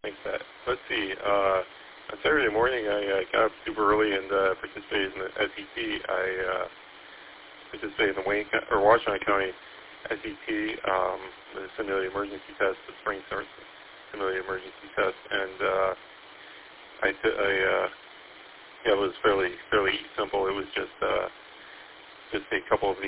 Thanks, Pat. Let's see. On Saturday morning, I got up super early and participated in the SET. I participated in the Washington County SET, the simulated emergency test, the spring simulated emergency test, and it was fairly simple. It was just a couple of the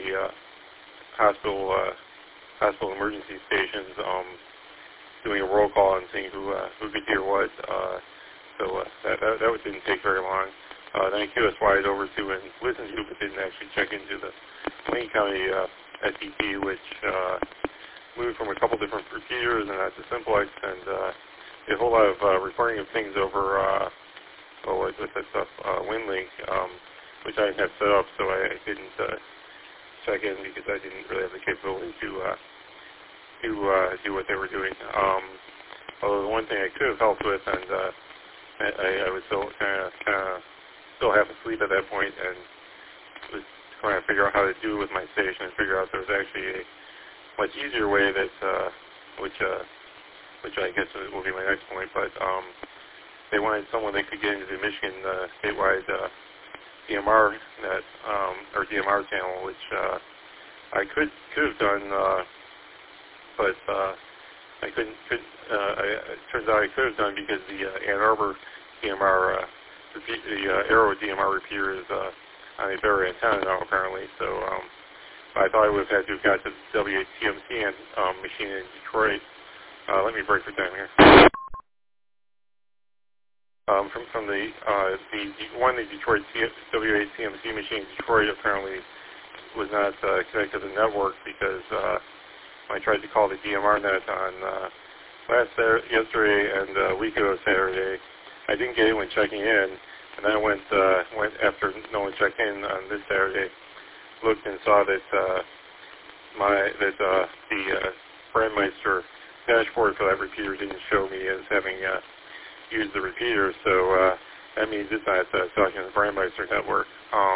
hospital emergency stations doing a roll call and seeing who could hear what. So that didn't take very long. Then I QSY'd over to and listened to, but didn't actually check into the Wayne County SET, which moved from a couple different repeaters and that's a simplex, and did a whole lot of recording of things over with that stuff, WinLink, which I didn't have set up, so I didn't check in because I didn't really have the capability to do what they were doing. Although the one thing I could have helped with, and I was still kind of still half asleep at that point, and was trying to figure out how to do it with my station and figure out there was actually a much easier way that which I guess will be my next point, but they wanted someone that could get into the Michigan statewide DMR net or DMR channel, which I could have done, but I couldn't. It turns out I could have done because the Ann Arbor DMR, the Arrow DMR repeater is on a better antenna now apparently. So I thought I would have had to have got to the WATMC machine in Detroit. Let me break for time here. From the Detroit WATMC machine in Detroit apparently was not connected to the network because I tried to call the DMR net on yesterday and a week ago Saturday. I didn't get anyone checking in, and then I went after no one checked in on this Saturday. Looked and saw that the Brandmeister dashboard for that repeater didn't show me as having used the repeater, so that means it's not talking to the Brandmeister network.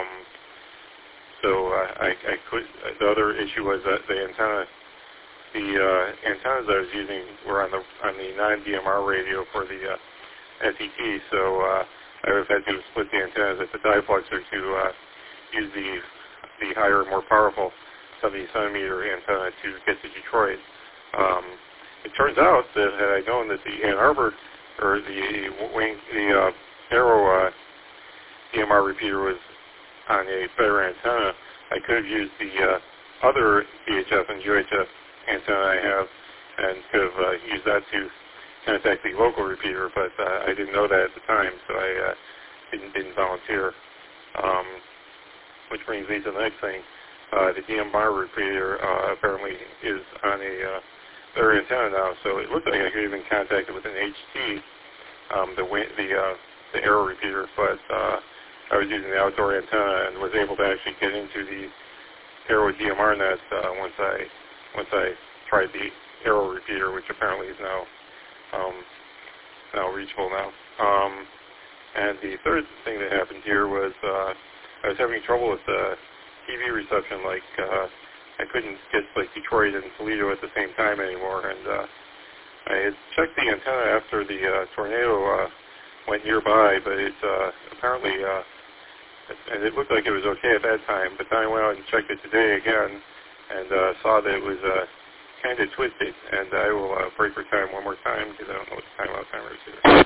So I could. The other issue was that the antennas I was using were on the non-DMR radio for the SET, so I would have had to split the antennas at the diplexer to use the higher, more powerful 70-centimeter antenna to get to Detroit. It turns out that had I known that the Ann Arbor or the Arrow DMR repeater was on a better antenna, I could have used the other VHF and UHF antenna I have and could have used that to contact the local repeater, but I didn't know that at the time, so I didn't volunteer. Which brings me to the next thing. The DMR repeater apparently is on a better antenna now, so it looked like I could even contact it with an HT, the Arrow repeater, but I was using the outdoor antenna and was able to actually get into the Arrow DMR net once I tried the Arrow repeater, which apparently is now reachable now. And the third thing that happened here was I was having trouble with TV reception. Like I couldn't get like Detroit and Toledo at the same time anymore, and I had checked the antenna after the tornado went nearby, but it apparently and it looked like it was okay at that time. But then I went out and checked it today again, and saw that it was kind of twisted. And I will break for time one more time because I don't know what the timeout timer is here.